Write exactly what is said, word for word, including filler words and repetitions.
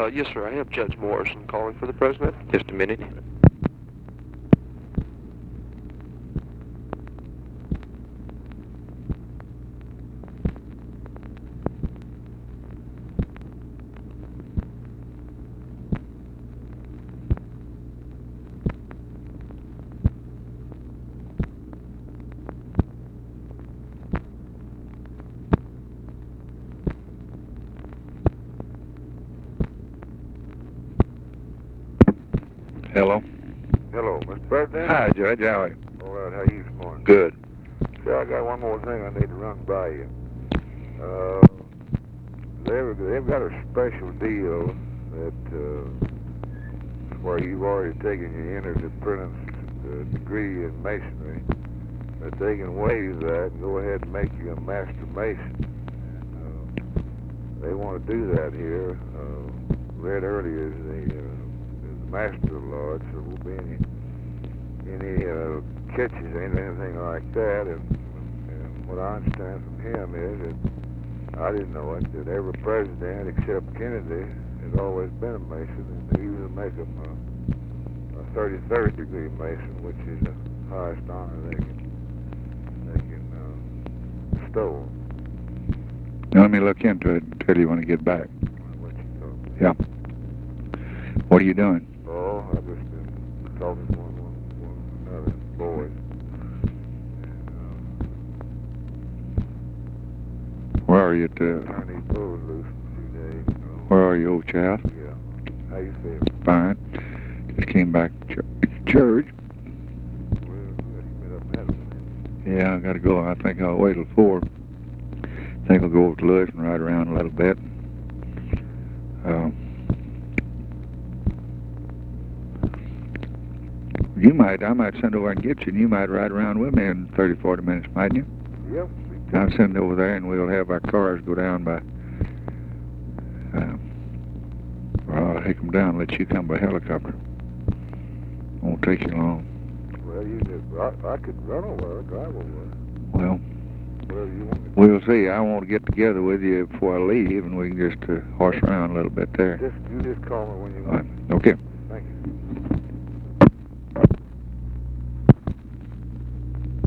yes, sir. I have Judge Morrison calling for the president. Just a minute. Hello. Hello, Mister President. Hi, Judge. How are you? All right, how you this morning? Good. See, I got one more thing I need to run by you. Uh, they've, they've got a special deal that uh, where you've already taken your entered apprentice uh, degree in masonry, that they can waive that and go ahead and make you a master mason. Uh, they want to do that here. Uh, read earlier is the, uh, is the master of laws, so there won't be any any uh, catches or anything like that. And, and what I understand from him is that I didn't know it, that every president except Kennedy has always been a Mason, and they usually make them a, a thirty-third degree Mason, which is the highest honor they can they can uh, bestow. Now, let me look into it and tell you when I get back. I'll let you know. Yeah. What are you doing? Oh, I've just been talking to one, one, one another boys. Where are you at the... Turn these bulls loose for a few days, you know. Where are you, old child? Yeah. How you feel? Fine. Just came back to ch- church. Well, you've been up and had a minute. Yeah, I got to go. I think I'll wait till four. I think I'll go over to Lewis and ride around a little bit. Um, you might, I might send over and get you, and you might ride around with me in thirty, forty minutes, mightn't you? Yep. I'll send over there, and we'll have our cars go down by... Uh, or I'll take them down and let you come by helicopter. Won't take you long. Well, you just, I, I could run over, drive over. Well, Whatever you want. we'll see. I want to get together with you before I leave, and we can just uh, horse around a little bit there. Just, you just call me when you All want. right. Okay.